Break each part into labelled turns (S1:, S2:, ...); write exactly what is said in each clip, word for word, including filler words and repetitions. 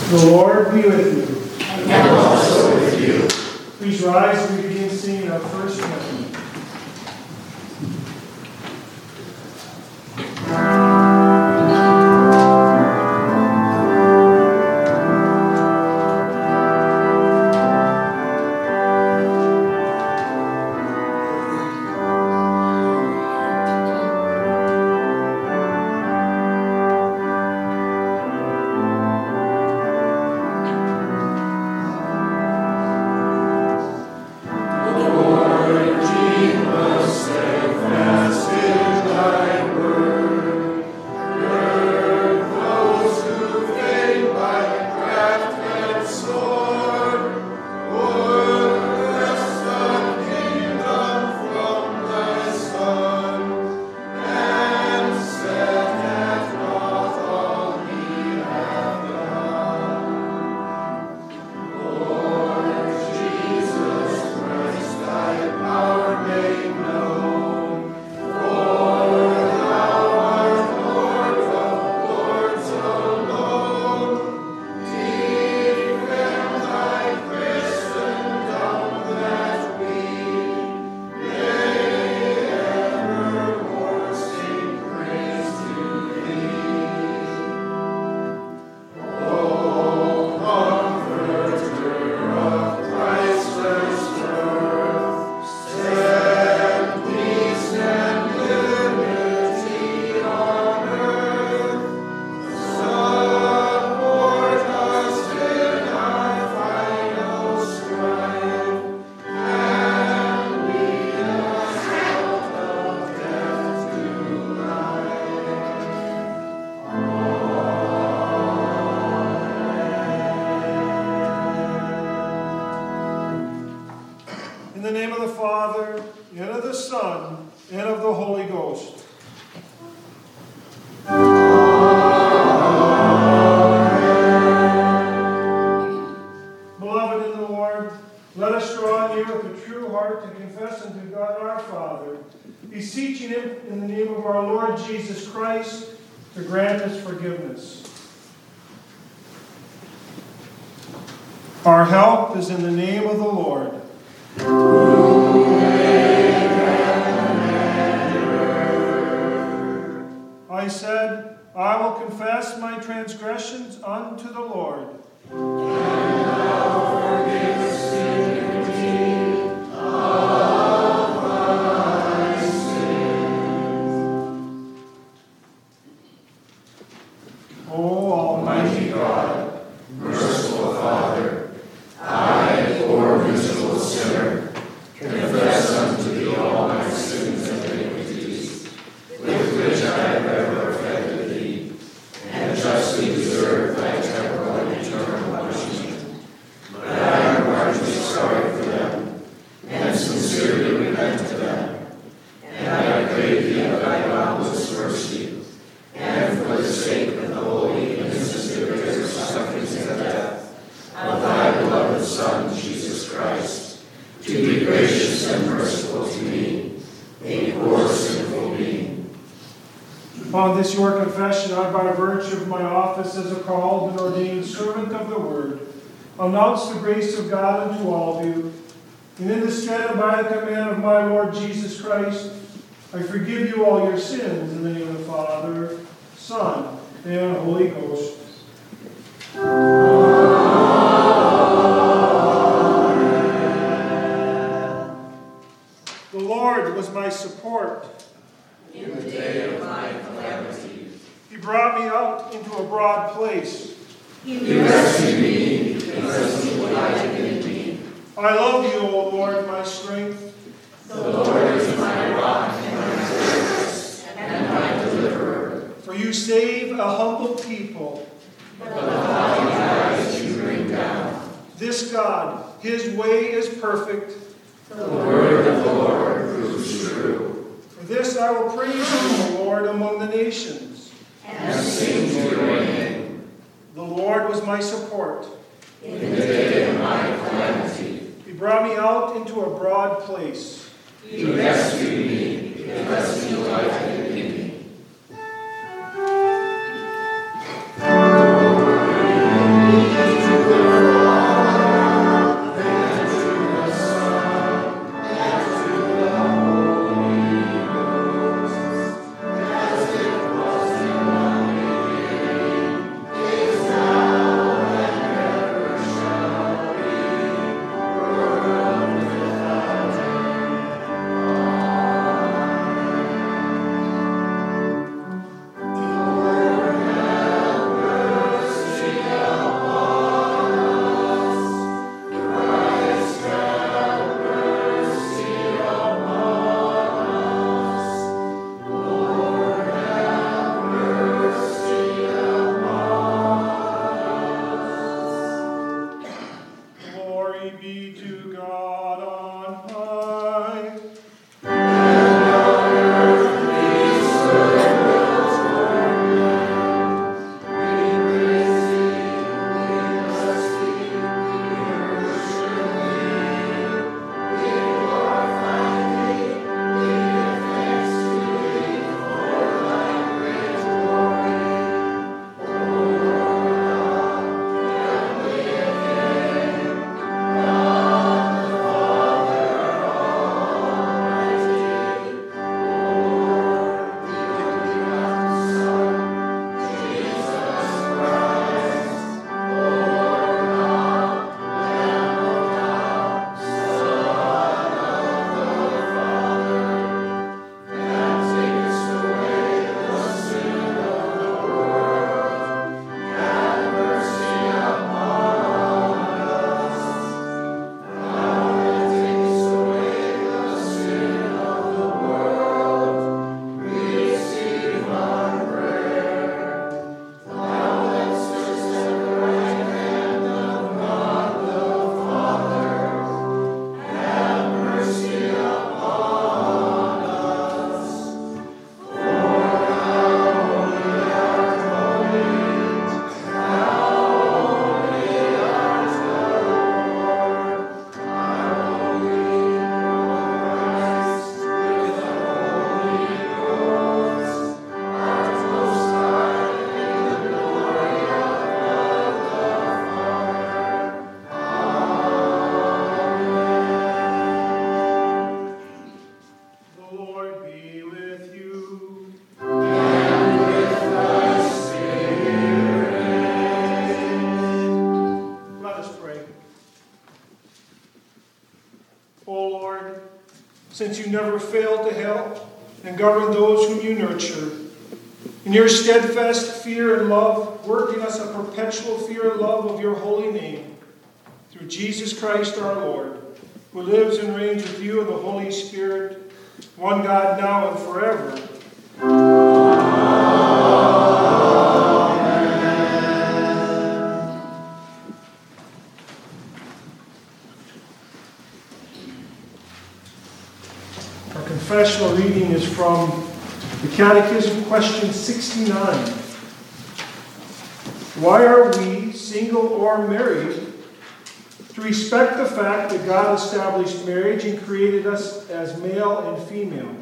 S1: The Lord be with you.
S2: And also with you.
S1: Please rise as we begin singing our first hymn. In the name of the Father, and of the Son, and of the Holy Ghost. Amen. Beloved in the Lord, let us draw near with a true heart to confess unto God our Father, beseeching Him in the name of our Lord Jesus Christ to grant us forgiveness. Our help is in the name of the Lord. I said, I will confess my transgressions unto the Lord. And thou forgivest iniquity of my sins. O Almighty God, merciful Father, I, a poor miserable sinner, confess unto thee all my sins and iniquities, with which I have ever offended thee, and justly deserve thy temporal and eternal punishment. But I am heartily sorry for them, and sincerely repent of them. And I pray thee of thy boundless mercy, and for the sake of the holy, innocent, bitter sufferings of death of thy beloved Son, Jesus Christ, to be gracious and merciful to me, a poor sinful being. Upon this your confession, I, by virtue of my office as a called and ordained servant of the Word, announce the grace of God unto all of you. And in the stead and by the command of my Lord Jesus Christ, I forgive you all your sins in the name of the Father, Son, and Holy Ghost. The Lord was my support
S2: in the day of my calamity.
S1: He brought me out into a broad place.
S2: He rescued me because he delighted in me.
S1: I love you, O Lord, my strength.
S2: The Lord is my rock and my fortress and my deliverer.
S1: For you save a humble people.
S2: But the haughty eyes you bring down.
S1: This God, his way is perfect.
S2: The word of the Lord proves true.
S1: For this I will praise you, O Lord, among the nations.
S2: And sing to your name.
S1: The Lord was my support.
S2: In the day of my calamity.
S1: He brought me out into a broad place.
S2: He rescued me because he delighted in me.
S1: Thank you.
S3: never fail to help and govern those whom you nurture. In your steadfast fear and love, work in us a perpetual fear and love of your holy name. Through Jesus Christ our Lord, who lives and reigns with you in the Holy Spirit, one God now and forever. Confessional reading is from the Catechism, question sixty-nine. Why are we, single or married, to respect the fact that God established marriage and created us as male and female?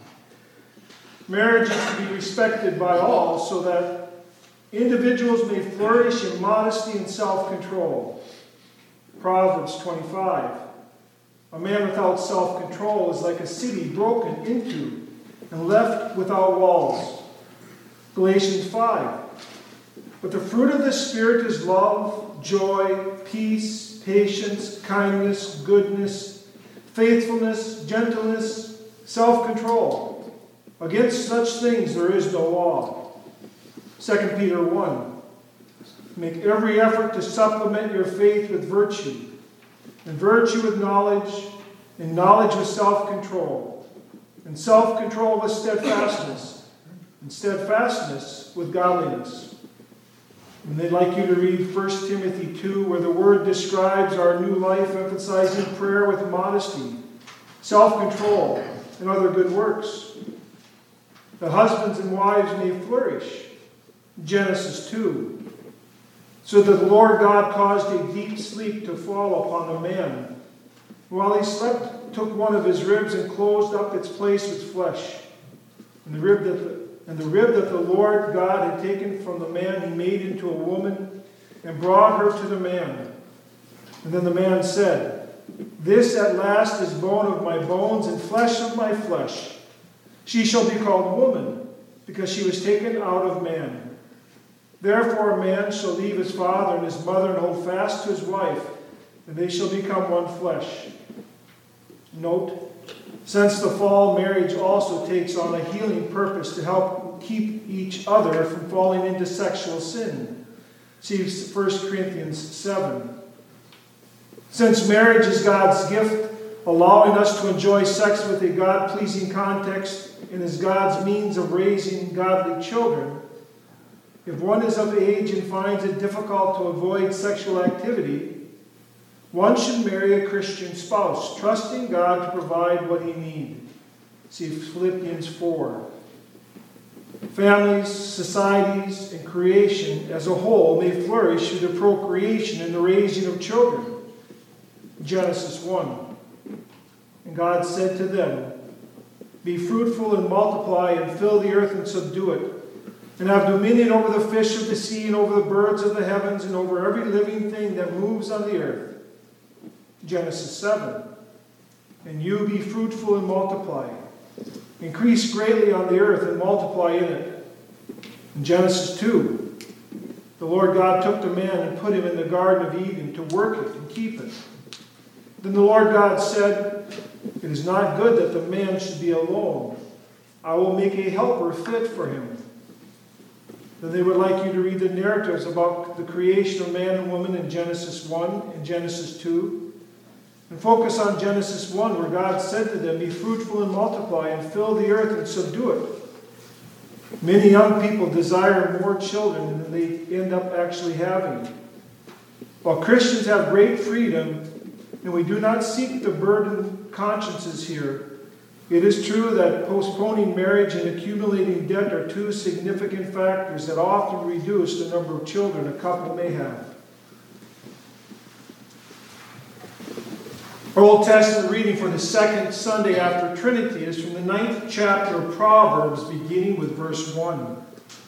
S3: Marriage is to be respected by all so that individuals may flourish in modesty and self-control. Proverbs twenty-five. A man without self-control is like a city broken into and left without walls. Galatians five. But the fruit of the Spirit is love, joy, peace, patience, kindness, goodness, faithfulness, gentleness, self-control. Against such things there is no law. Second Peter one. Make every effort to supplement your faith with virtue, and virtue with knowledge, and knowledge with self-control, and self-control with steadfastness, and steadfastness with godliness. And they'd like you to read First Timothy two, where the Word describes our new life, emphasizing prayer with modesty, self-control, and other good works, that husbands and wives may flourish. Genesis two. So that the Lord God caused a deep sleep to fall upon the man. While he slept, took one of his ribs and closed up its place with flesh. And the rib that the, and the rib that the Lord God had taken from the man he made into a woman and brought her to the man. And then the man said, This at last is bone of my bones and flesh of my flesh. She shall be called woman, because she was taken out of man. Therefore a man shall leave his father and his mother and hold fast to his wife, and they shall become one flesh. Note, since the fall, marriage also takes on a healing purpose to help keep each other from falling into sexual sin. See First Corinthians seven. Since marriage is God's gift, allowing us to enjoy sex with a God-pleasing context and is God's means of raising godly children, if one is of age and finds it difficult to avoid sexual activity, one should marry a Christian spouse, trusting God to provide what he needs. See Philippians four. Families, societies, and creation as a whole may flourish through the procreation and the raising of children. Genesis one. And God said to them, Be fruitful and multiply and fill the earth and subdue it, and have dominion over the fish of the sea and over the birds of the heavens and over every living thing that moves on the earth. Genesis seven. And you be fruitful and multiply. Increase greatly on the earth and multiply in it. In Genesis two. The Lord God took the man and put him in the Garden of Eden to work it and keep it. Then the Lord God said, It is not good that the man should be alone. I will make a helper fit for him. Then they would like you to read the narratives about the creation of man and woman in Genesis one and Genesis two. And focus on Genesis one, where God said to them, Be fruitful and multiply and fill the earth and subdue it. Many young people desire more children than they end up actually having. While Christians have great freedom, and we do not seek to burden consciences here, it is true that postponing marriage and accumulating debt are two significant factors that often reduce the number of children a couple may have. Our Old Testament reading for the second Sunday after Trinity is from the ninth chapter of Proverbs, beginning with verse one.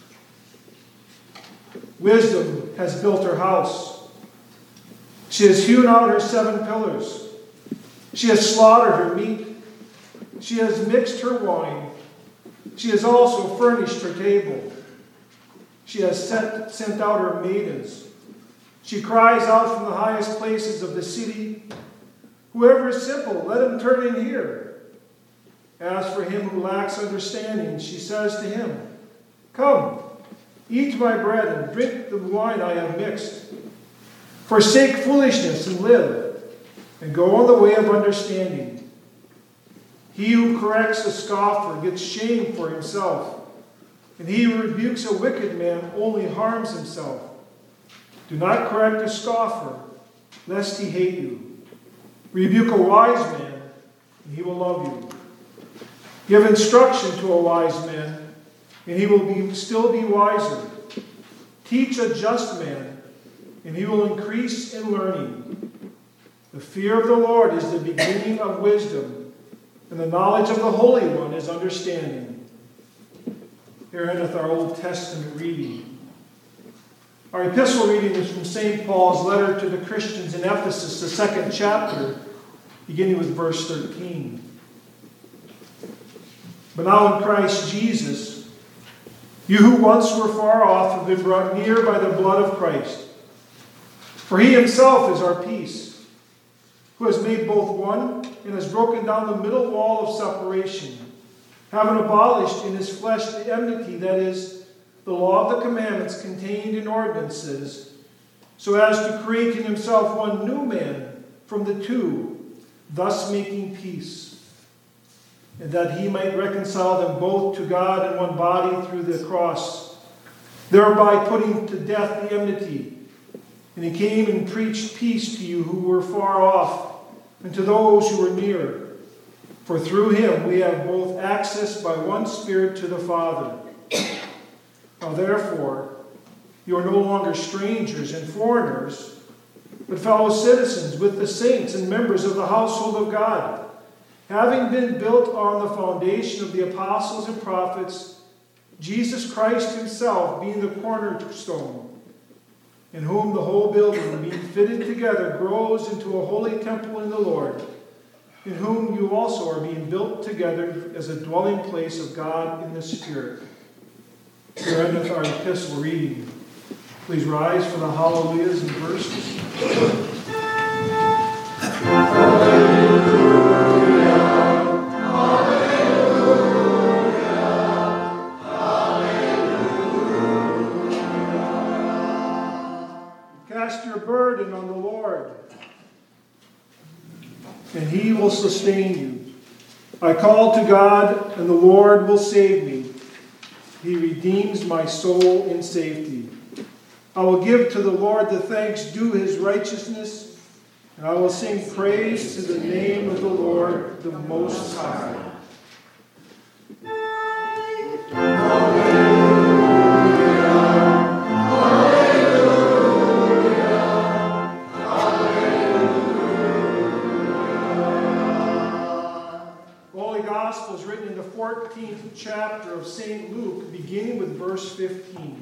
S3: Wisdom has built her house. She has hewn out her seven pillars. She has slaughtered her meat. She has mixed her wine. She has also furnished her table. She has sent, sent out her maidens. She cries out from the highest places of the city, Whoever is simple, let him turn in here. As for him who lacks understanding, she says to him, Come, eat my bread and drink the wine I have mixed. Forsake foolishness and live, and go on the way of understanding. He who corrects a scoffer gets shame for himself, and he who rebukes a wicked man only harms himself. Do not correct a scoffer, lest he hate you. Rebuke a wise man, and he will love you. Give instruction to a wise man, and he will be, still be wiser. Teach a just man, and he will increase in learning. The fear of the Lord is the beginning of wisdom, and the knowledge of the Holy One is understanding. Here endeth our Old Testament reading. Our epistle reading is from Saint Paul's letter to the Christians in Ephesus, the second chapter, beginning with verse thirteen. But now in Christ Jesus, you who once were far off have been brought near by the blood of Christ. For he himself is our peace, who has made both one and has broken down the middle wall of separation, having abolished in his flesh the enmity, that is, the law of the commandments contained in ordinances, so as to create in himself one new man from the two, thus making peace, and that he might reconcile them both to God in one body through the cross, thereby putting to death the enmity. And he came and preached peace to you who were far off, and to those who were near. For through him we have both access by one Spirit to the Father. Now therefore, you are no longer strangers and foreigners, but fellow citizens with the saints and members of the household of God, having been built on the foundation of the apostles and prophets, Jesus Christ himself being the cornerstone, in whom the whole building, being fitted together, grows into a holy temple in the Lord, in whom you also are being built together as a dwelling place of God in the Spirit. Here endeth our epistle reading. Please rise for the hallelujahs and verses. Cast your burden on the Lord, and he will sustain you. I call to God, and the Lord will save me. He redeems my soul in safety. I will give to the Lord the thanks due his righteousness, and I will sing praise to the name of the Lord, the Most High. fourteenth chapter of Saint Luke, beginning with verse fifteen.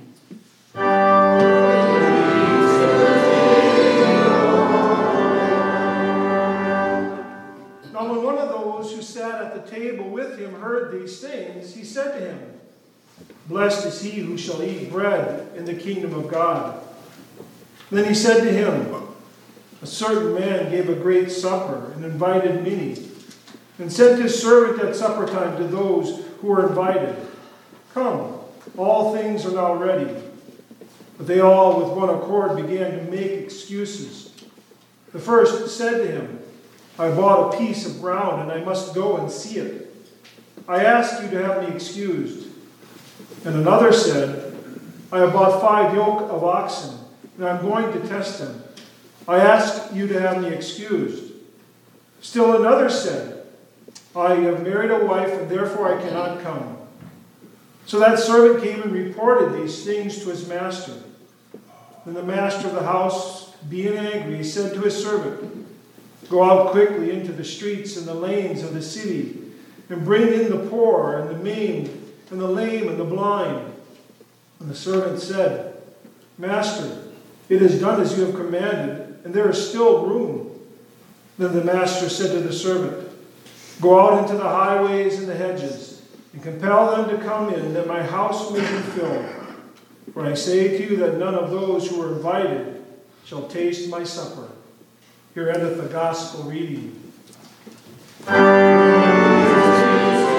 S3: Now when one of those who sat at the table with him heard these things, he said to him, Blessed is he who shall eat bread in the kingdom of God. Then he said to him, A certain man gave a great supper and invited many, and sent his servant at supper time to those who were invited. Come, all things are now ready. But they all with one accord began to make excuses. The first said to him, I bought a piece of ground, and I must go and see it. I ask you to have me excused. And another said, I have bought five yoke of oxen, and I'm going to test them. I ask you to have me excused. Still another said, I have married a wife, and therefore I cannot come. So that servant came and reported these things to his master. Then the master of the house, being angry, said to his servant, Go out quickly into the streets and the lanes of the city, and bring in the poor, and the maimed, and the lame, and the blind. And the servant said, Master, it is done as you have commanded, and there is still room. Then the master said to the servant, Go out into the highways and the hedges, and compel them to come in, that my house may be filled. For I say to you that none of those who are invited shall taste my supper. Here endeth the gospel reading.
S2: Praise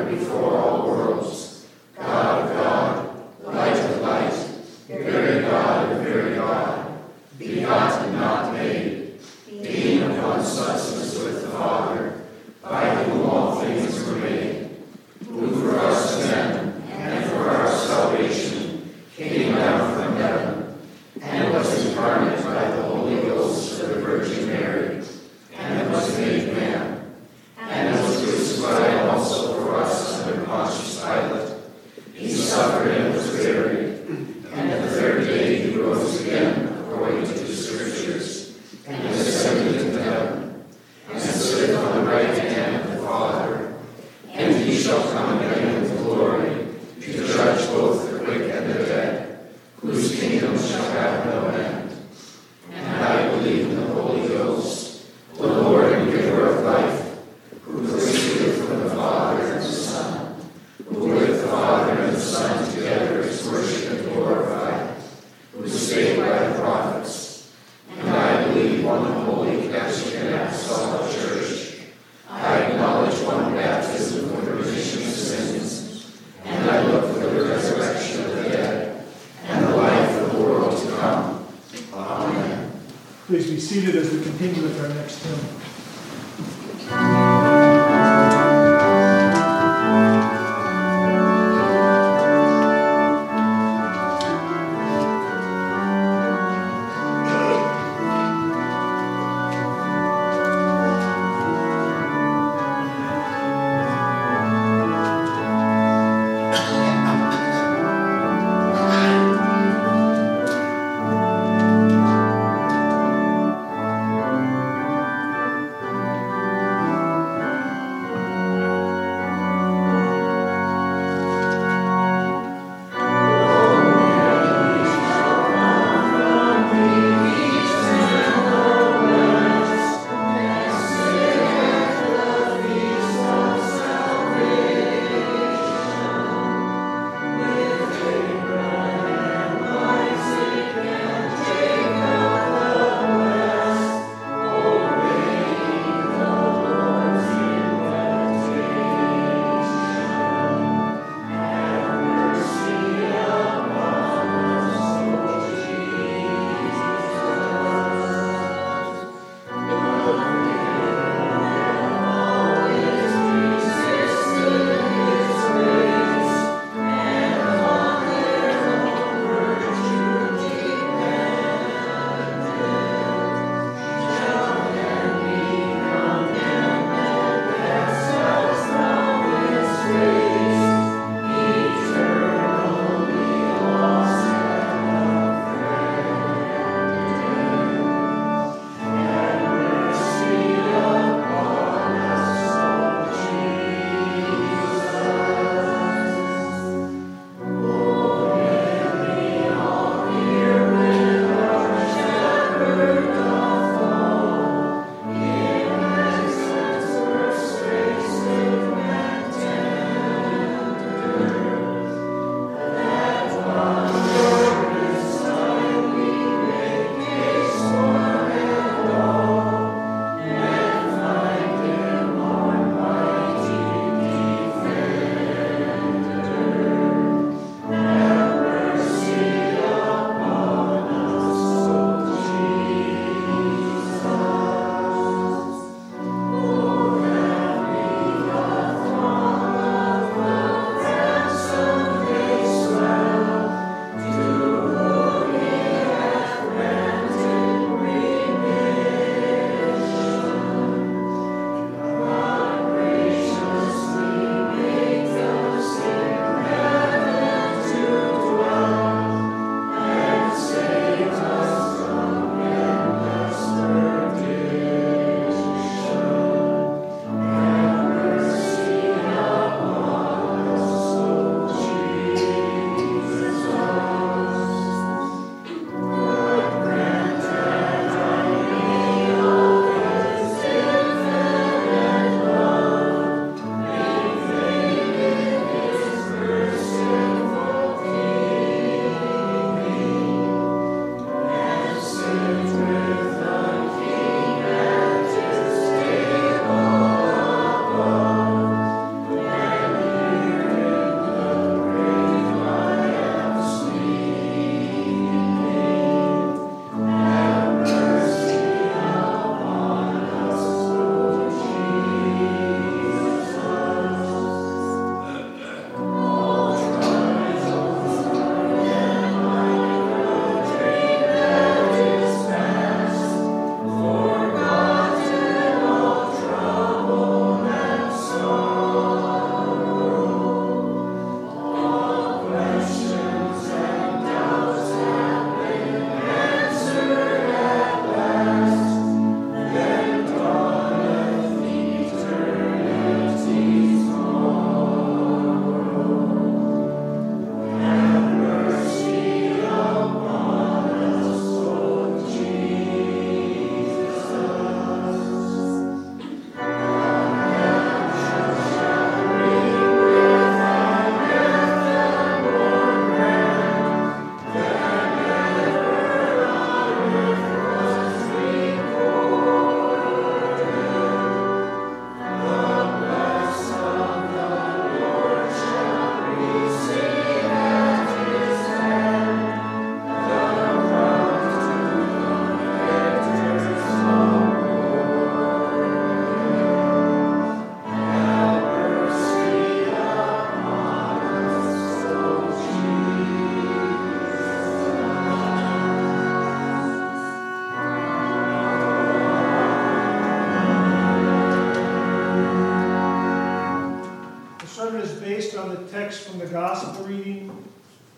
S1: Father before all worlds, God of God, light of light, very God of very God, begotten, not made, being of one substance with the Father, by whom all things were made, who for us men and for our salvation came down from heaven, and was incarnate by the Holy Ghost of the Virgin Mary, and was made man, and was crucified also for us under Pontius Pilate. He suffered and was buried, and the third day he rose again, according to the Scriptures, and ascended into heaven, and sitteth on the right hand of the Father. And he shall come again with glory, to judge both the quick and the dead, whose kingdom shall have no end. And I believe in the Holy Ghost, the Lord and giver of life, who proceedeth from the Father and the Son, who with the Father and the Son together is worshipped and glorified, who spake by the prophets. And I believe one holy Catholic and Apostolic Church. I acknowledge one baptism for the remission of sins, and I look for the resurrection of the dead, and the life of the world to come. Amen.
S3: Please be seated as we continue with our next hymn.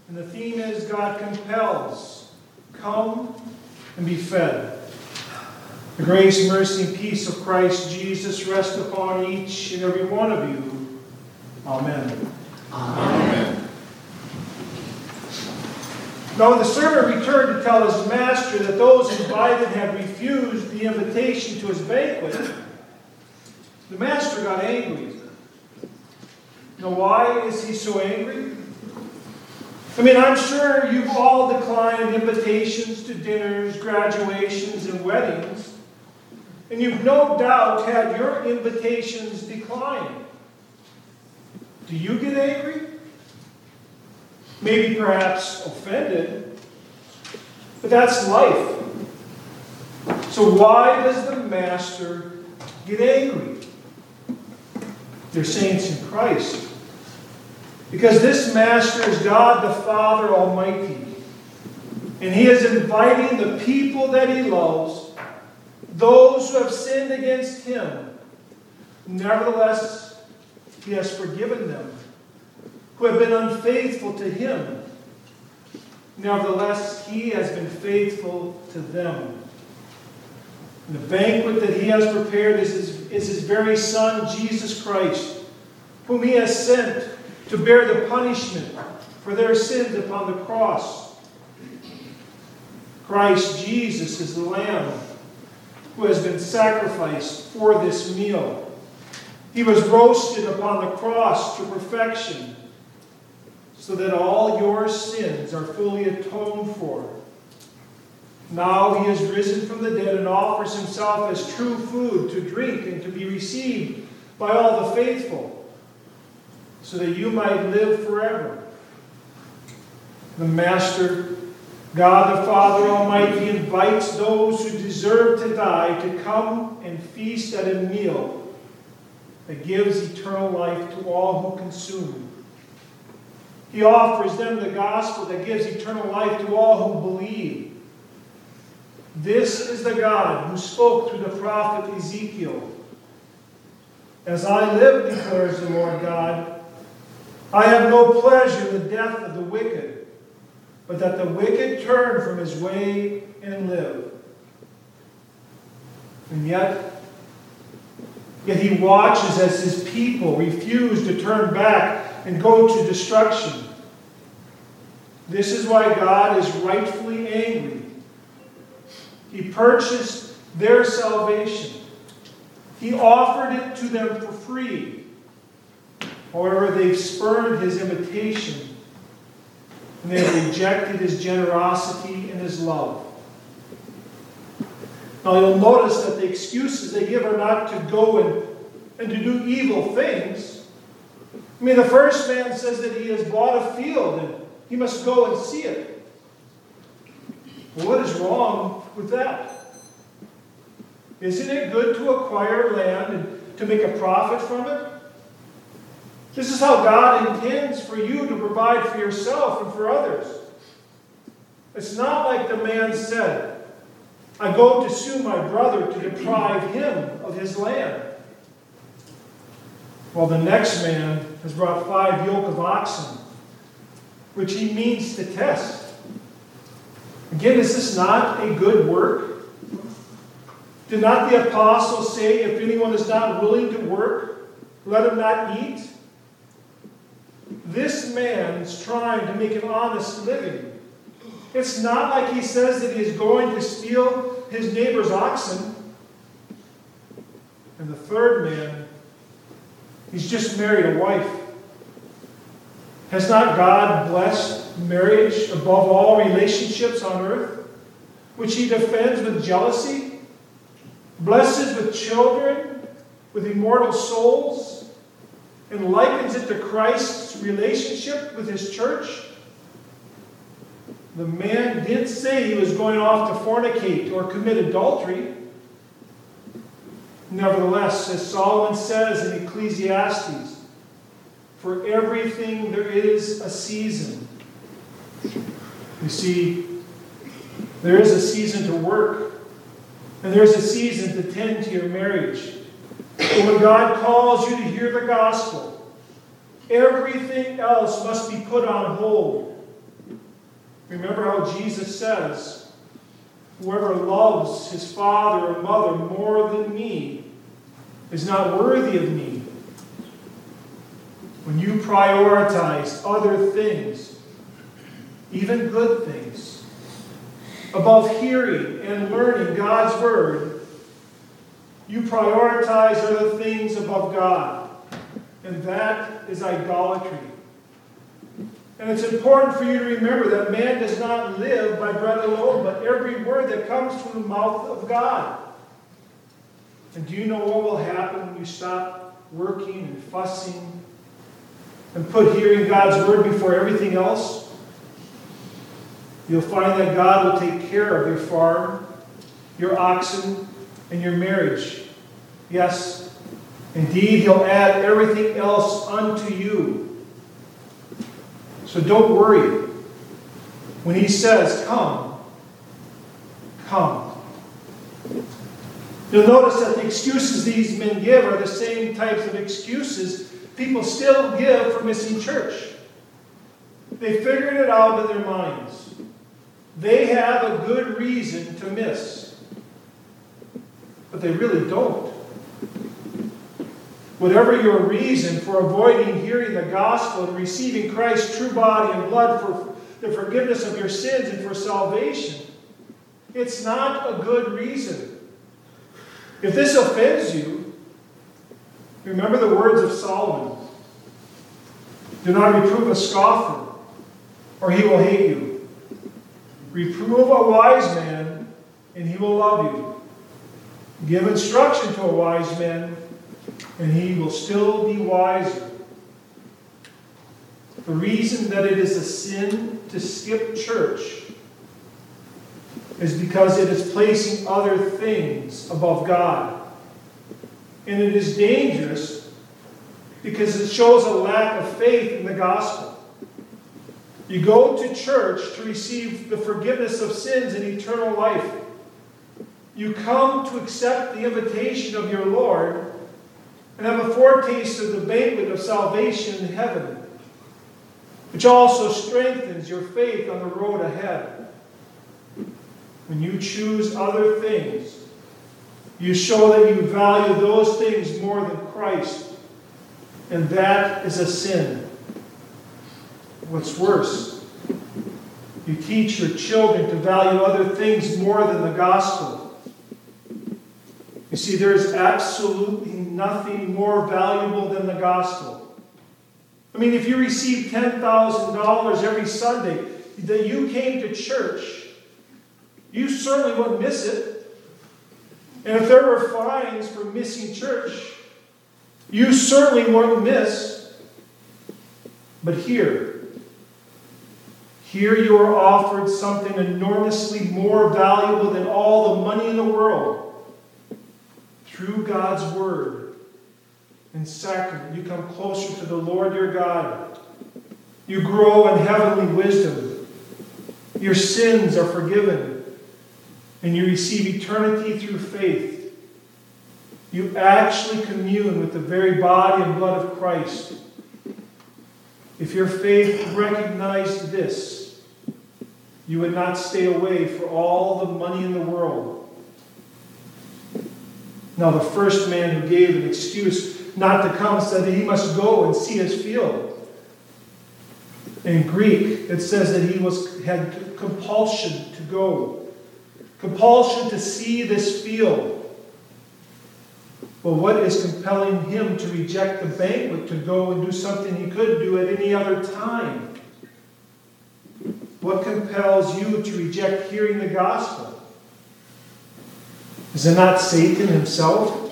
S3: And the theme is God compels. Come and be fed. The grace, mercy, and peace of Christ Jesus rest upon each and every one of you. Amen.
S1: Amen.
S3: Now when the servant returned to tell his master that those invited had refused the invitation to his banquet, the master got angry. Now why is he so angry? I mean, I'm sure you've all declined invitations to dinners, graduations, and weddings, and you've no doubt had your invitations declined. Do you get angry? Maybe perhaps offended, but that's life. So why does the master get angry? They're saints in Christ. Because this master is God the Father Almighty. And he is inviting the people that he loves, those who have sinned against him. Nevertheless, he has forgiven them, who have been unfaithful to him. Nevertheless, he has been faithful to them. And the banquet that he has prepared is his, is his very Son, Jesus Christ, whom he has sent to bear the punishment for their sins upon the cross. Christ Jesus is the Lamb who has been sacrificed for this meal. He was roasted upon the cross to perfection, so that all your sins are fully atoned for. Now he is risen from the dead and offers himself as true food to drink and to be received by all the faithful, so that you might live forever. The Master, God the Father Almighty, invites those who deserve to die to come and feast at a meal that gives eternal life to all who consume. He offers them the gospel that gives eternal life to all who believe. This is the God who spoke through the prophet Ezekiel. As I live, declares the Lord God, I have no pleasure in the death of the wicked, but that the wicked turn from his way and live. And yet, yet he watches as his people refuse to turn back and go to destruction. This is why God is rightfully angry. He purchased their salvation. He offered it to them for free. However, they've spurned his invitation, and they have rejected his generosity and his love. Now you'll notice that the excuses they give are not to go and, and to do evil things. I mean, the first man says that he has bought a field and he must go and see it. Well, what is wrong with that? Isn't it good to acquire land and to make a profit from it? This is how God intends for you to provide for yourself and for others. It's not like the man said, I go to sue my brother to deprive him of his land. While the next man has brought five yoke of oxen, which he means to test. Again, is this not a good work? Did not the apostle say, if anyone is not willing to work, let him not eat? This man is trying to make an honest living. It's not like he says that he is going to steal his neighbor's oxen. And the third man, he's just married a wife. Has not God blessed marriage above all relationships on earth, which he defends with jealousy, blesses with children, with immortal souls, and likens it to Christ's relationship with his church? The man didn't say he was going off to fornicate or commit adultery. Nevertheless, as Solomon says in Ecclesiastes, for everything there is a season. You see, there is a season to work, and there's a season to tend to your marriage. But when God calls you to hear the gospel, everything else must be put on hold. Remember how Jesus says, whoever loves his father or mother more than me is not worthy of me. When you prioritize other things, even good things, above hearing and learning God's word, you prioritize other things above God. And that is idolatry. And it's important for you to remember that man does not live by bread alone, but every word that comes from the mouth of God. And do you know what will happen when you stop working and fussing and put hearing God's word before everything else? You'll find that God will take care of your farm, your oxen, and your marriage. Yes, indeed, he'll add everything else unto you. So don't worry. When he says, come, come. You'll notice that the excuses these men give are the same types of excuses people still give for missing church. They figured it out in their minds. They have a good reason to miss. But they really don't. Whatever your reason for avoiding hearing the gospel and receiving Christ's true body and blood for the forgiveness of your sins and for salvation, it's not a good reason. If this offends you, remember the words of Solomon. Do not reprove a scoffer, or he will hate you. Reprove a wise man, and he will love you. Give instruction to a wise man, and he will still be wiser. The reason that it is a sin to skip church is because it is placing other things above God. And it is dangerous because it shows a lack of faith in the gospel. You go to church to receive the forgiveness of sins and eternal life. You come to accept the invitation of your Lord and have a foretaste of the banquet of salvation in heaven, which also strengthens your faith on the road ahead. When you choose other things, you show that you value those things more than Christ, and that is a sin. What's worse, you teach your children to value other things more than the gospel. You see, there is absolutely nothing more valuable than the gospel. I mean, if you received ten thousand dollars every Sunday that you came to church, you certainly wouldn't miss it. And if there were fines for missing church, you certainly wouldn't miss. But here, here you are offered something enormously more valuable than all the money in the world. Through God's word and sacrament, you come closer to the Lord your God. You grow in heavenly wisdom. Your sins are forgiven, and you receive eternity through faith. You actually commune with the very body and blood of Christ. If your faith recognized this, you would not stay away for all the money in the world. Now, the first man who gave an excuse not to come said that he must go and see his field. In Greek, it says that he was had compulsion to go. Compulsion to see this field. Well, what is compelling him to reject the banquet to go and do something he could do at any other time? What compels you to reject hearing the gospel? Is it not Satan himself?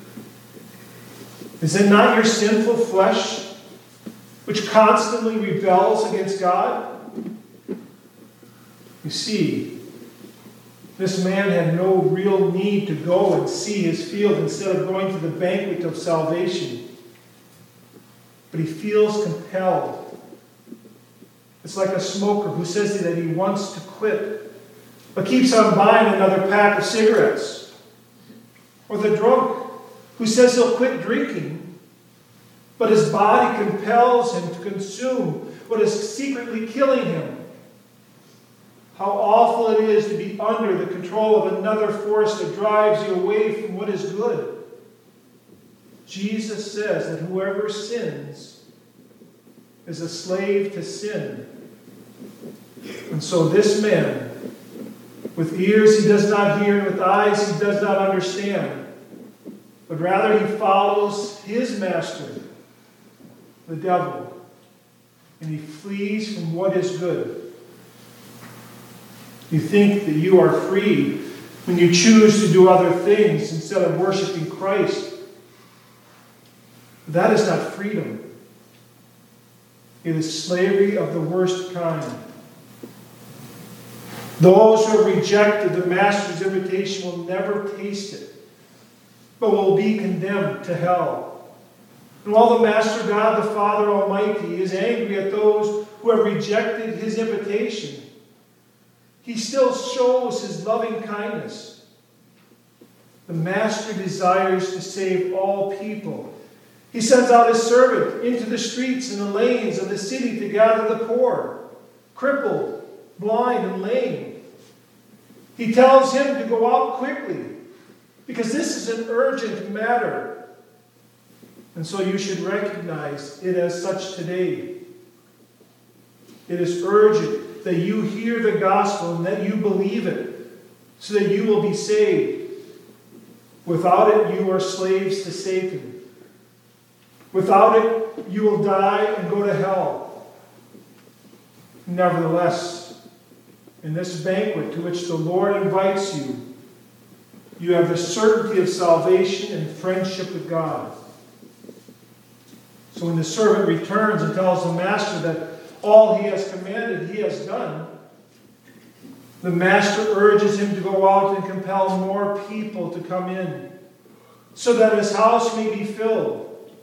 S3: Is it not your sinful flesh which constantly rebels against God? You see, this man had no real need to go and see his field instead of going to the banquet of salvation. But he feels compelled. It's like a smoker who says that he wants to quit, but keeps on buying another pack of cigarettes. Or the drunk who says he'll quit drinking, but his body compels him to consume what is secretly killing him. how awful it is to be under the control of another force that drives you away from what is good. Jesus says that whoever sins is a slave to sin. And so this man, with ears he does not hear and with eyes he does not understand, but rather he follows his master, the devil, and he flees from what is good. You think that you are free when you choose to do other things instead of worshiping Christ. That is not freedom. It is slavery of the worst kind. Those who have rejected the Master's invitation will never taste it, but will be condemned to hell. And while the Master God, the Father Almighty, is angry at those who have rejected his invitation, he still shows his loving kindness. The Master desires to save all people. He sends out his servant into the streets and the lanes of the city to gather the poor, crippled, blind, and lame. He tells him to go out quickly, because this is an urgent matter. And so you should recognize it as such today. It is urgent that you hear the gospel and that you believe it, so that you will be saved. Without it, you are slaves to Satan. Without it, you will die and go to hell. Nevertheless, in this banquet to which the Lord invites you, you have the certainty of salvation and friendship with God. So when the servant returns and tells the master that all he has commanded he has done, the master urges him to go out and compel more people to come in, so that his house may be filled.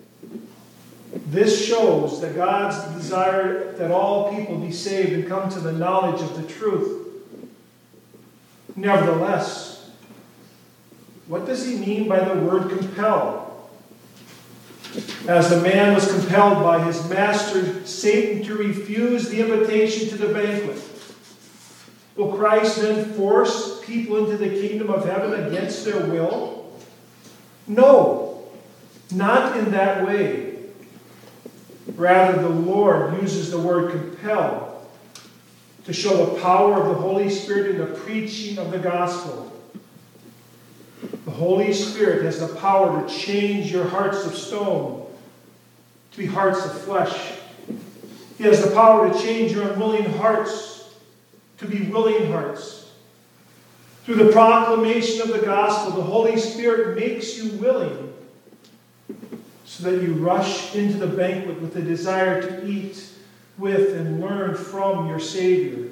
S3: This shows that God's desire that all people be saved and come to the knowledge of the truth. Nevertheless, what does he mean by the word compel? As the man was compelled by his master, Satan, to refuse the invitation to the banquet, will Christ then force people into the kingdom of heaven against their will? No, not in that way. Rather, the Lord uses the word compel to show the power of the Holy Spirit in the preaching of the gospel. The Holy Spirit has the power to change your hearts of stone to be hearts of flesh. He has the power to change your unwilling hearts to be willing hearts. Through the proclamation of the gospel, the Holy Spirit makes you willing, so that you rush into the banquet with the desire to eat with and learn from your Savior.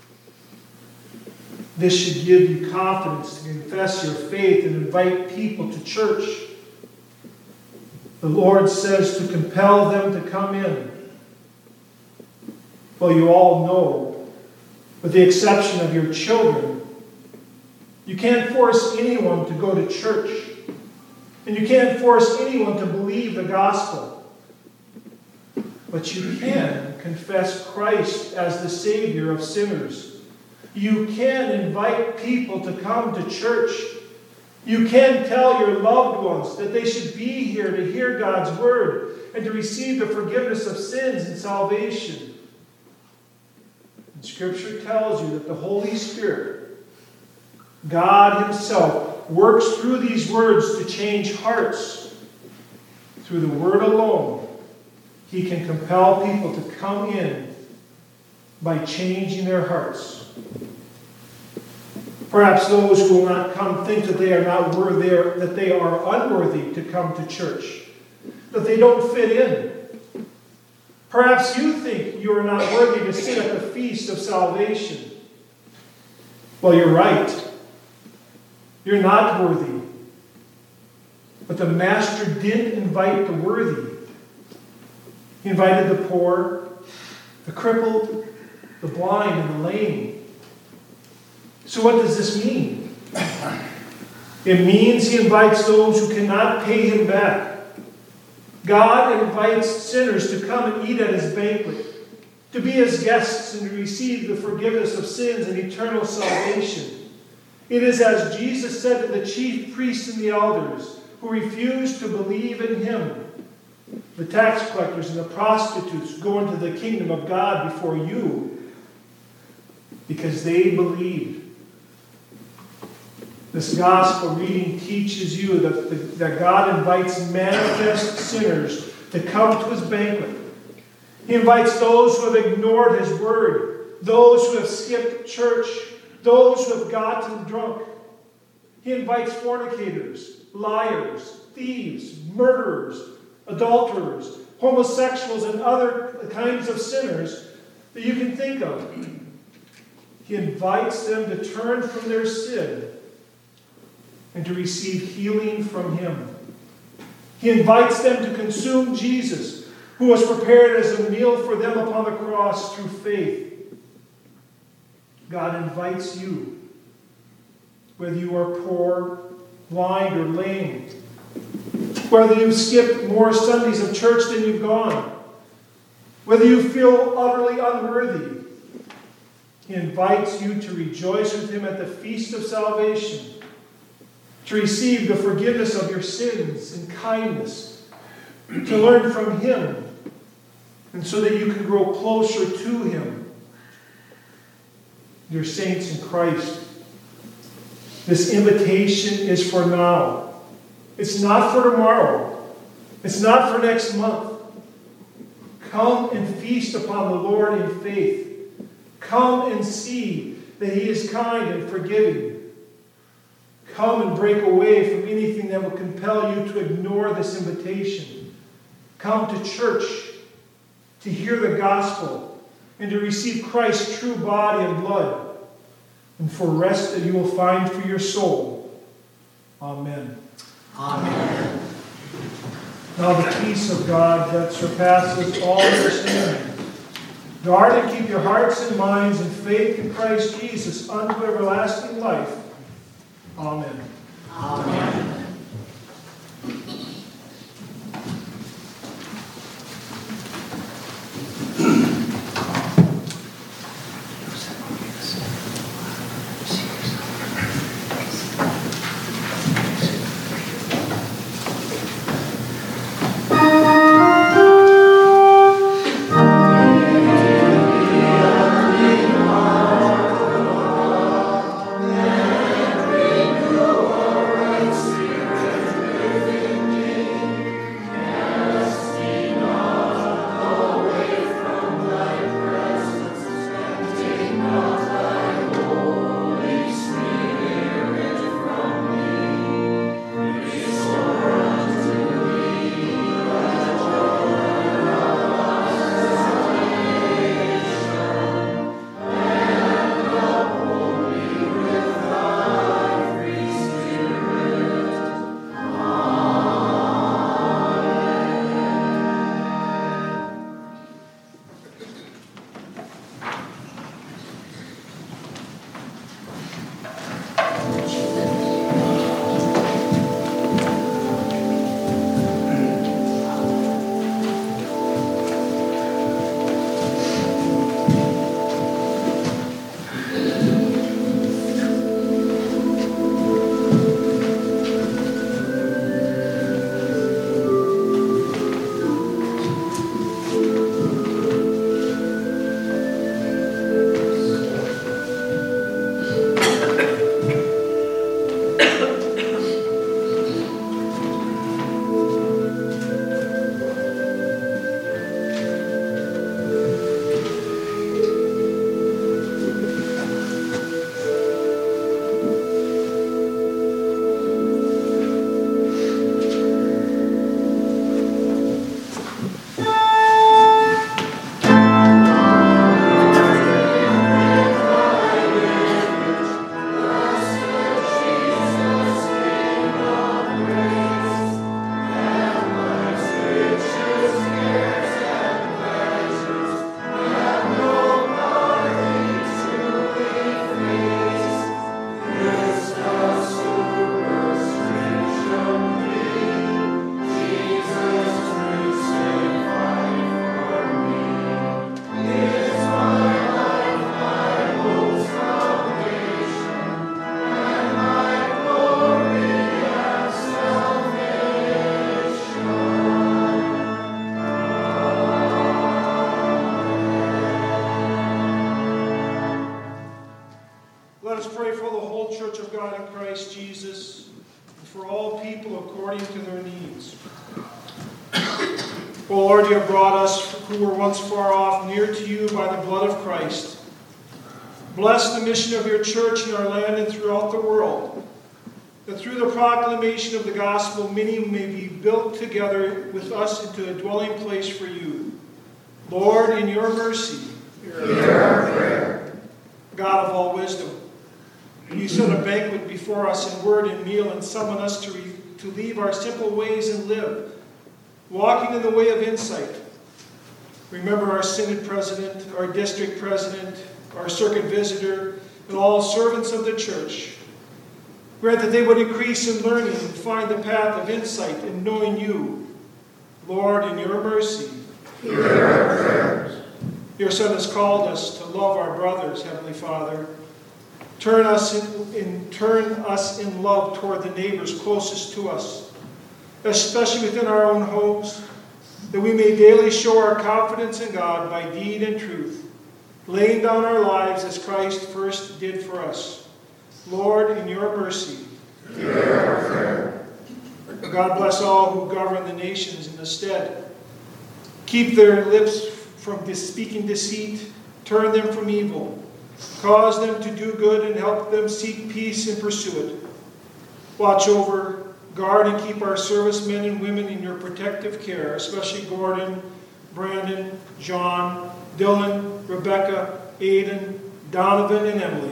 S3: This should give you confidence to confess your faith and invite people to church. The Lord says to compel them to come in. Well, you all know, with the exception of your children, you can't force anyone to go to church. And you can't force anyone to believe the gospel. But you can confess Christ as the Savior of sinners. You can invite people to come to church. You can tell your loved ones that they should be here to hear God's word and to receive the forgiveness of sins and salvation. And Scripture tells you that the Holy Spirit, God himself, works through these words to change hearts. Through the word alone, he can compel people to come in by changing their hearts. Perhaps those who will not come think that they are not worthy, that they are unworthy to come to church, that they don't fit in. Perhaps you think you are not worthy to sit at the feast of salvation. Well, you're right. You're not worthy. But the Master did invite the worthy. He invited the poor, the crippled, the blind, and the lame. So what does this mean? It means he invites those who cannot pay him back. God invites sinners to come and eat at his banquet. to be his guests and to receive the forgiveness of sins and eternal salvation. It is as Jesus said to the chief priests and the elders who refused to believe in him. The tax collectors and the prostitutes go into the kingdom of God before you because they believed. This gospel reading teaches you that, the, that God invites manifest sinners to come to his banquet. He invites those who have ignored his word, those who have skipped church, those who have gotten drunk. He invites fornicators, liars, thieves, murderers, adulterers, homosexuals, and other kinds of sinners that you can think of. He invites them to turn from their sin and to receive healing from him. He invites them to consume Jesus, who was prepared as a meal for them upon the cross through faith. God invites you, whether you are poor, blind, or lame, whether you've skipped more Sundays of church than you've gone, whether you feel utterly unworthy. He invites you to rejoice with him at the feast of salvation, to receive the forgiveness of your sins and kindness, to learn from him, and so that you can grow closer to him. Dear saints in Christ, this invitation is for now. It's not for tomorrow. It's not for next month. Come and feast upon the Lord in faith. Come and see that he is kind and forgiving. Come and break away from anything that will compel you to ignore this invitation. Come to church to hear the gospel and to receive Christ's true body and blood, and for rest that you will find for your soul. Amen.
S2: Amen.
S3: Now the peace of God that surpasses all understanding, guard and keep your hearts and minds in faith in Christ Jesus unto everlasting life. Amen.
S2: Amen.
S1: Renew
S3: Christ Jesus, and for all people according to their needs. O Lord, you have brought us who were once far off near to you by the blood of Christ. Bless the mission of your church in our land and throughout the world, that through the proclamation of the gospel many may be built together with us into a dwelling place for you. Lord, in your mercy,
S1: hear our prayer.
S3: God of all wisdom, you set a banquet before us in word and meal and summon us to, re- to leave our simple ways and live, walking in the way of insight. Remember our synod president, our district president, our circuit visitor, and all servants of the church. Grant that they would increase in learning and find the path of insight in knowing you. Lord, in your mercy,
S1: hear our prayers.
S3: Your Son has called us to love our brothers, Heavenly Father. Turn us in, in, turn us in love toward the neighbors closest to us, especially within our own homes, that we may daily show our confidence in God by deed and truth, laying down our lives as Christ first did for us. Lord, in your mercy,
S1: hear our prayer.
S3: God bless all who govern the nations in the stead. Keep their lips from speaking deceit, turn them from evil, cause them to do good, and help them seek peace and pursue it. Watch over, guard, and keep our servicemen and women in your protective care, especially Gordon, Brandon, John, Dylan, Rebecca, Aiden, Donovan, and Emily.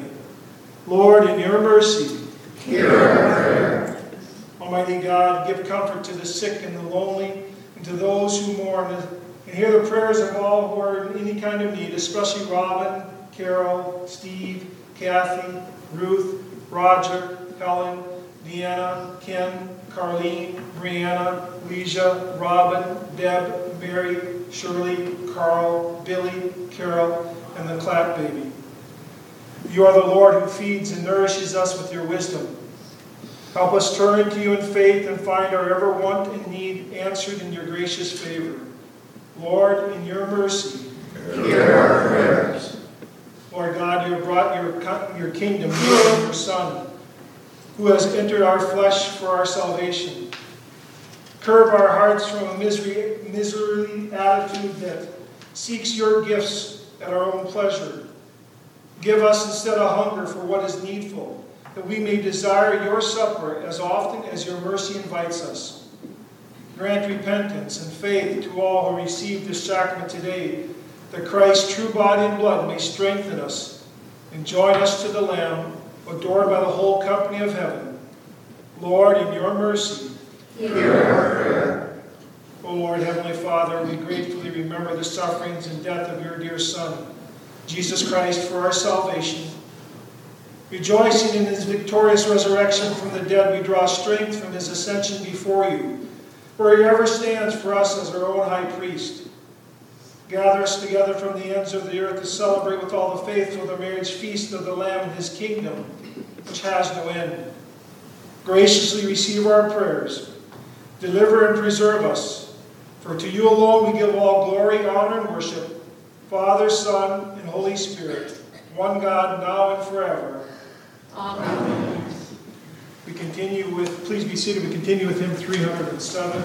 S3: Lord, in your mercy,
S1: hear our prayer.
S3: Almighty God, give comfort to the sick and the lonely, and to those who mourn, and hear the prayers of all who are in any kind of need, especially Robin, Carol, Steve, Kathy, Ruth, Roger, Helen, Deanna, Ken, Carlene, Brianna, Leisha, Robin, Deb, Mary, Shirley, Carl, Billy, Carol, and the Clap baby. You are the Lord who feeds and nourishes us with your wisdom. Help us turn to you in faith and find our ever want and need answered in your gracious favor. Lord, in your mercy,
S1: hear our prayers.
S3: Lord God, you have brought your, your kingdom through your Son, who has entered our flesh for our salvation. Curb our hearts from a misery, miserly attitude that seeks your gifts at our own pleasure. Give us instead a hunger for what is needful, that we may desire your supper as often as your mercy invites us. Grant repentance and faith to all who receive this sacrament today, that Christ's true body and blood may strengthen us and join us to the Lamb, adored by the whole company of heaven. Lord, in your mercy,
S1: hear our prayer.
S3: O Lord, Heavenly Father, we gratefully remember the sufferings and death of your dear Son, Jesus Christ, for our salvation. Rejoicing in his victorious resurrection from the dead, we draw strength from his ascension before you, where he ever stands for us as our own high priest. Gather us together from the ends of the earth to celebrate with all the faithful the marriage feast of the Lamb in his kingdom, which has no end. Graciously receive our prayers. Deliver and preserve us. For to you alone we give all glory, honor, and worship, Father, Son, and Holy Spirit, one God, now and forever.
S2: Amen.
S3: We continue with, please be seated, we continue with hymn three hundred seven.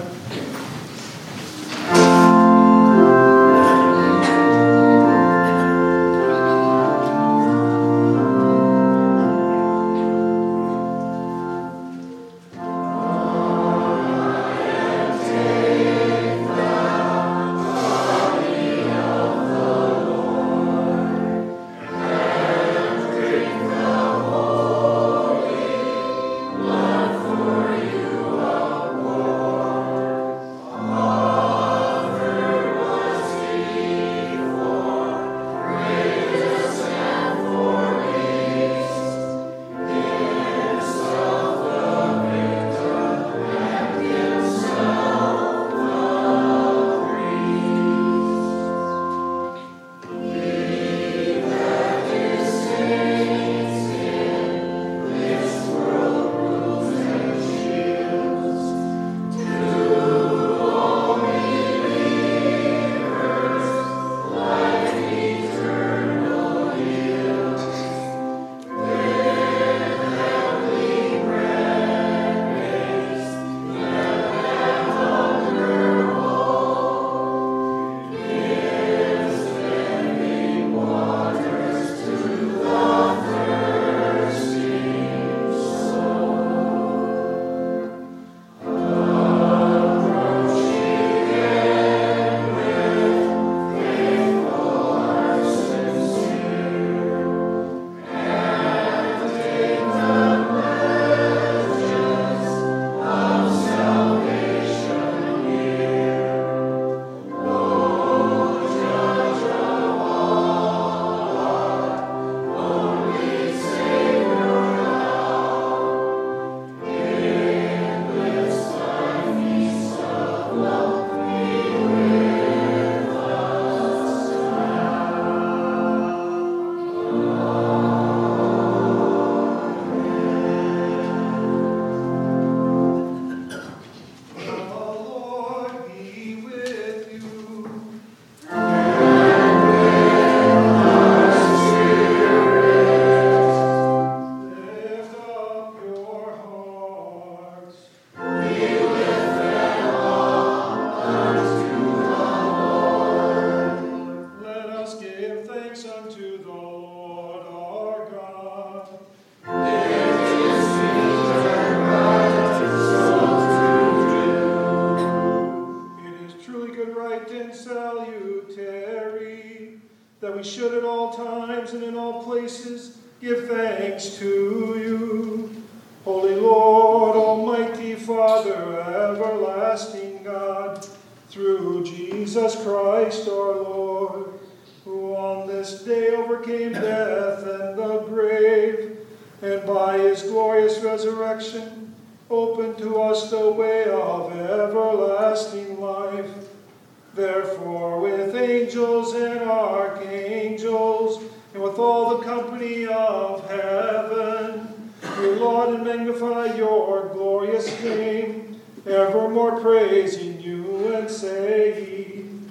S1: Amen.
S3: we should at all times and in all places give thanks to you. Holy Lord, Almighty Father, everlasting God, through Jesus Christ our Lord, who on this day overcame death and the grave, and by his glorious resurrection opened to us the way of everlasting life. Therefore, with angels and archangels, and with all the company of heaven, we laud and magnify your glorious name, evermore praising you and saying,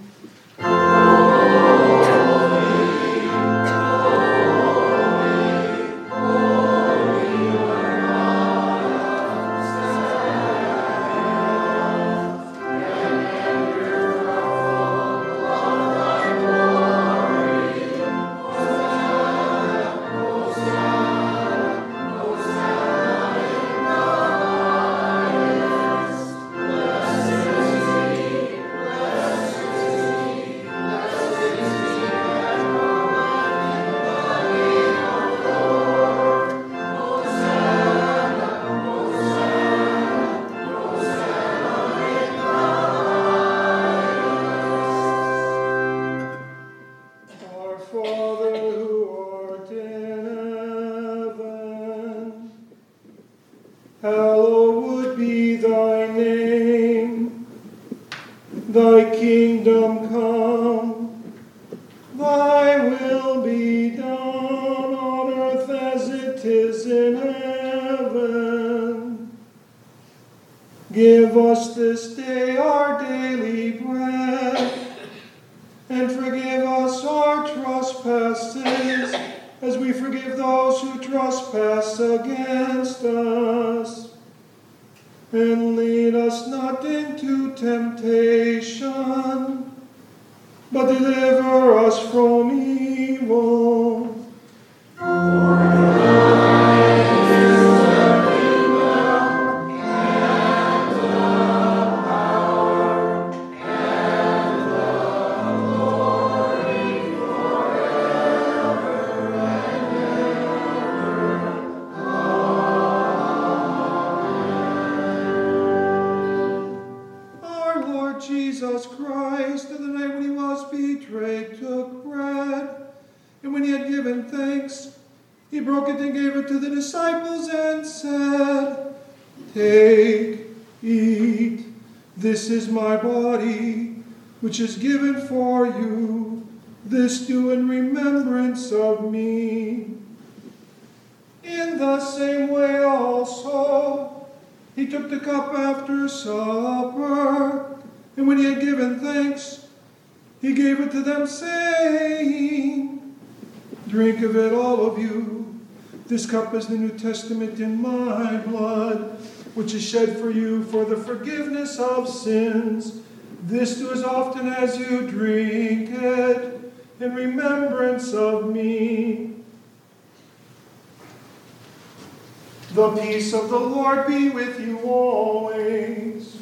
S3: hallowed be thy name. Thy kingdom come, thy will be done on earth as it is in heaven. Give us this day our daily bread, and forgive us our trespasses, as we forgive those who trespass against us. And lead us not into temptation, but deliver us from evil. Jesus Christ, on the night when he was betrayed, took bread, and when he had given thanks, he broke it and gave it to the disciples and said, "Take, eat, this is my body, which is given for you. This do in remembrance of me." In the same way also, he took the cup after supper, and when he had given thanks, he gave it to them, saying, "Drink of it, all of you. This cup is the New Testament in my blood, which is shed for you for the forgiveness of sins. This do as often as you drink it in remembrance of me." The peace of the Lord be with you always.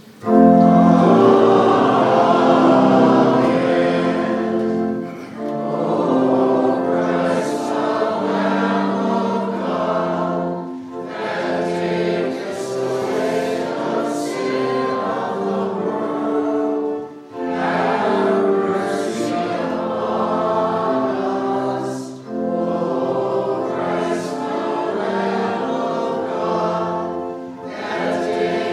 S2: Take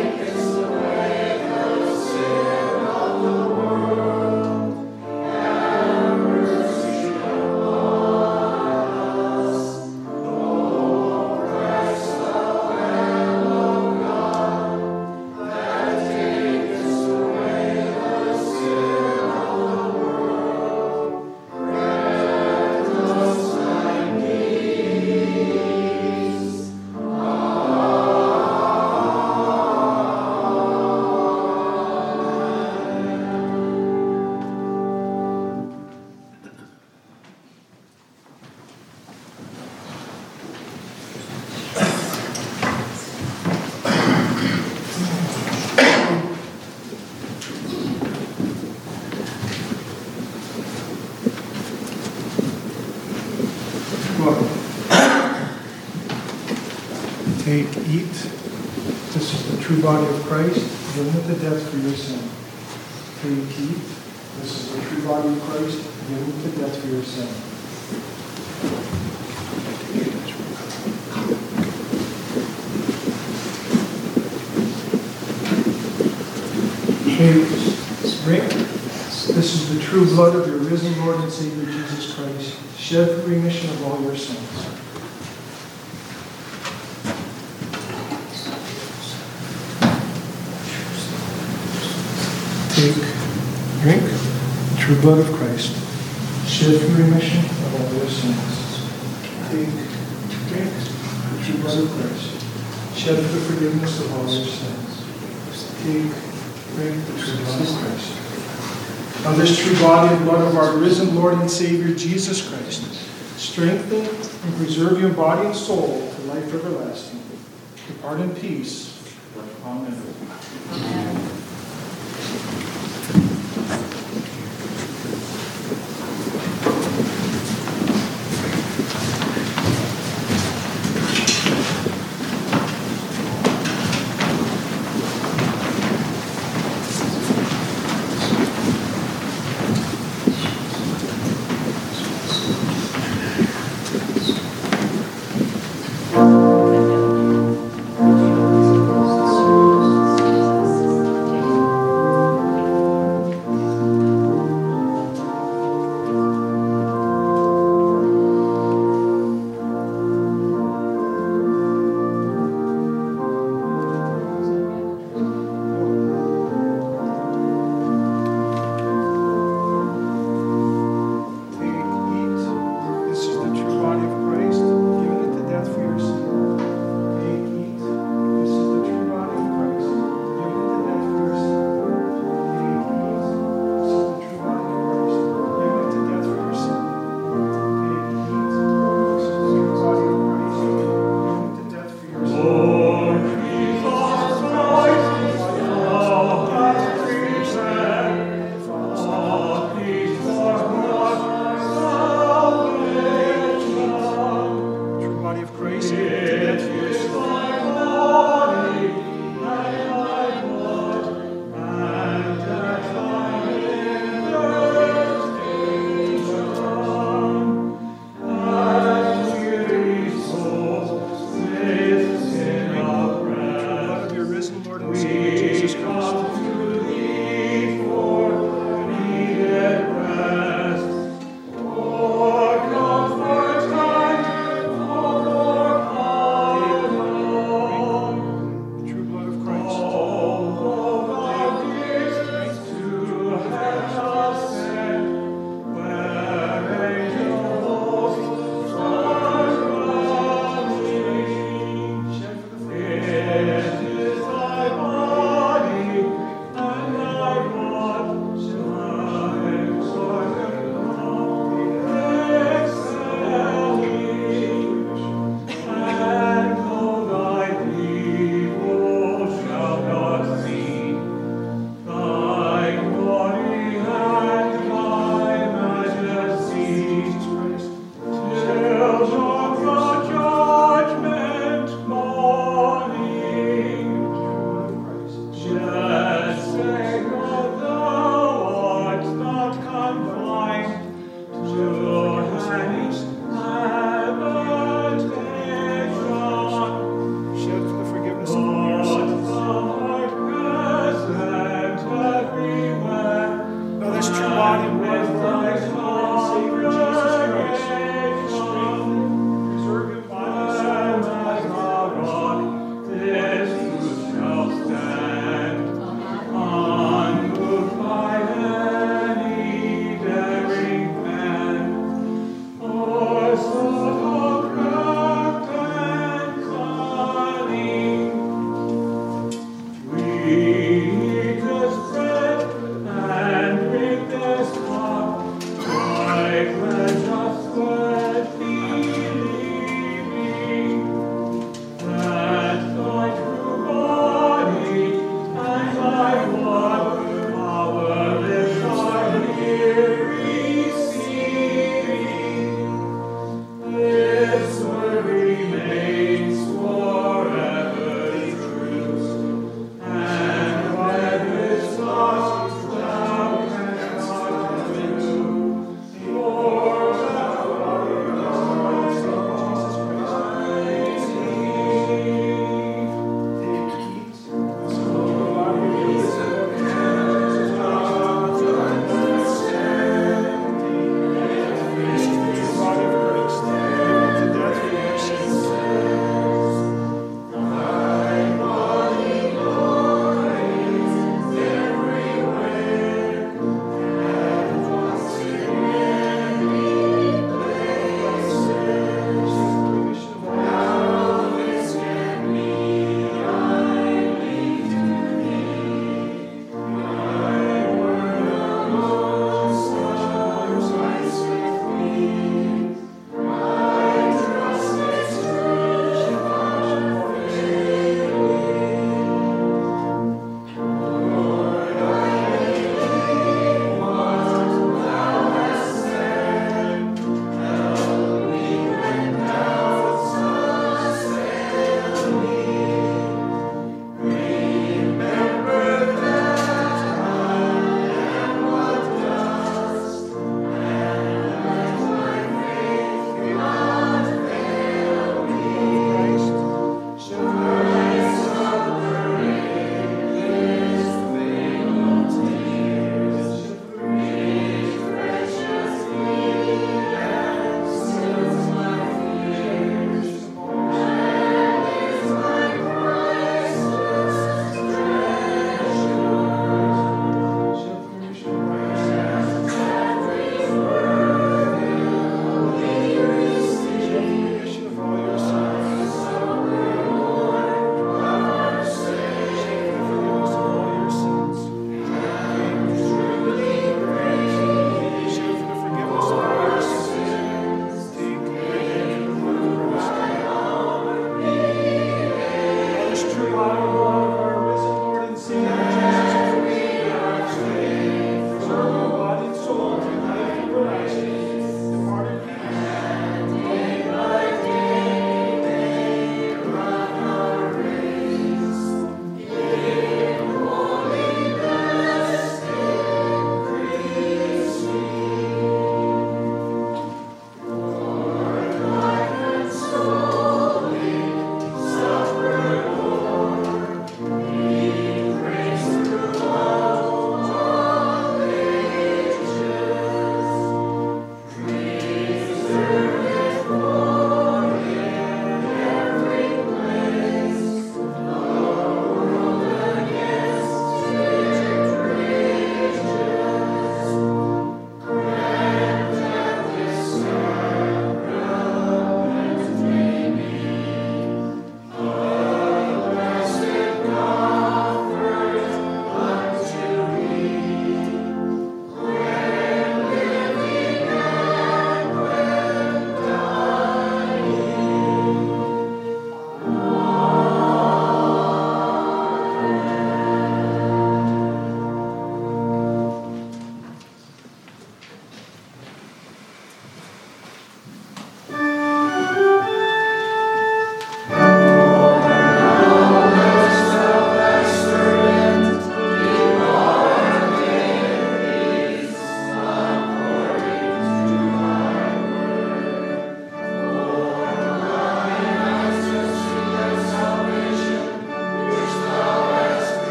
S3: true body of Christ, given at the death for your sin. Take, eat. This is the true body of Christ, given at the death for your sin. Take, drink. This is the true blood of your risen Lord and Savior Jesus Christ, shed for remission of all your sins. Take, drink, the true blood of Christ, shed for remission of all your sins. Take, drink, the true blood of Christ, shed for the forgiveness of all your sins. Take, drink, the true blood of Christ. Now this true body and blood of our risen Lord and Savior Jesus Christ, strengthen and preserve your body and soul to life everlasting. Depart in peace. Amen.
S2: Amen.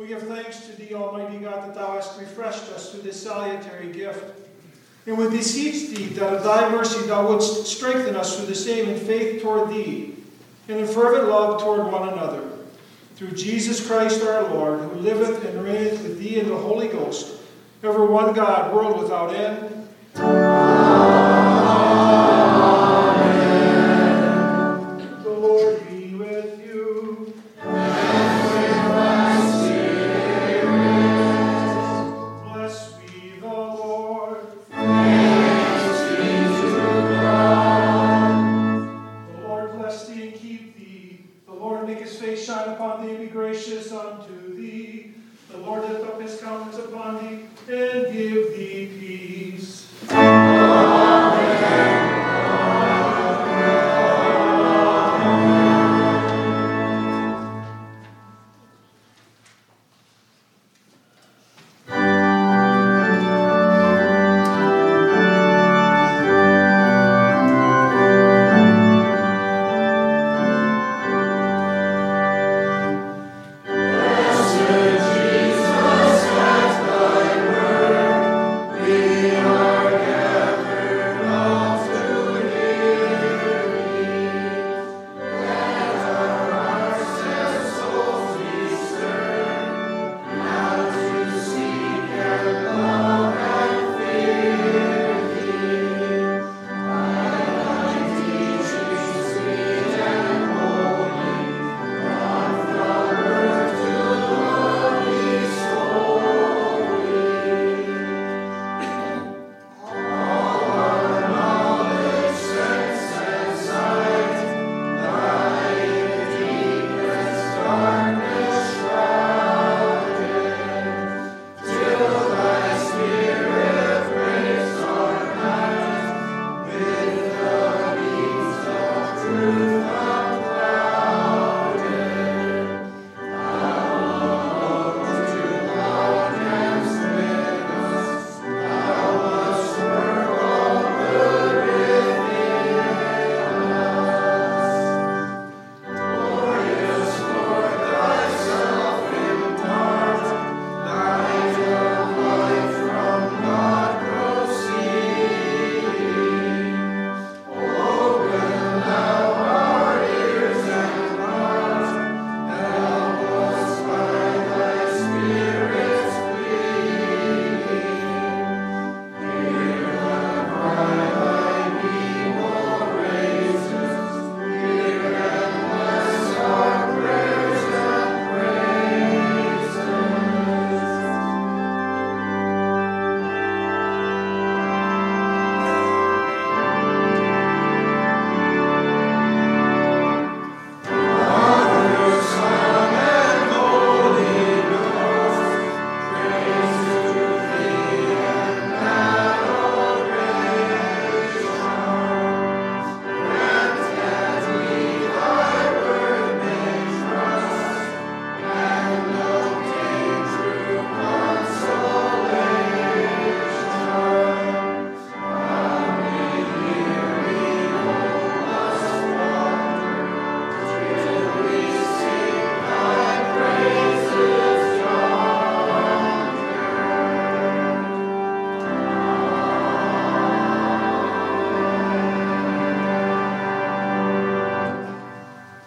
S3: give thanks to thee, Almighty God, that thou hast refreshed us through this salutary gift. And we beseech thee that of thy mercy thou wouldst strengthen us through the same in faith toward thee, and in fervent love toward one another. Through Jesus Christ our Lord, who liveth and reigneth with thee in the Holy Ghost, ever one God, world without end. Amen. The Lord be with you.
S1: And with thy spirit.
S3: Blessed be the Lord.
S1: Thanks be to God.
S3: The Lord bless thee and keep thee. The Lord make his face shine upon thee and be gracious unto thee. The Lord lift up his countenance upon thee and give thee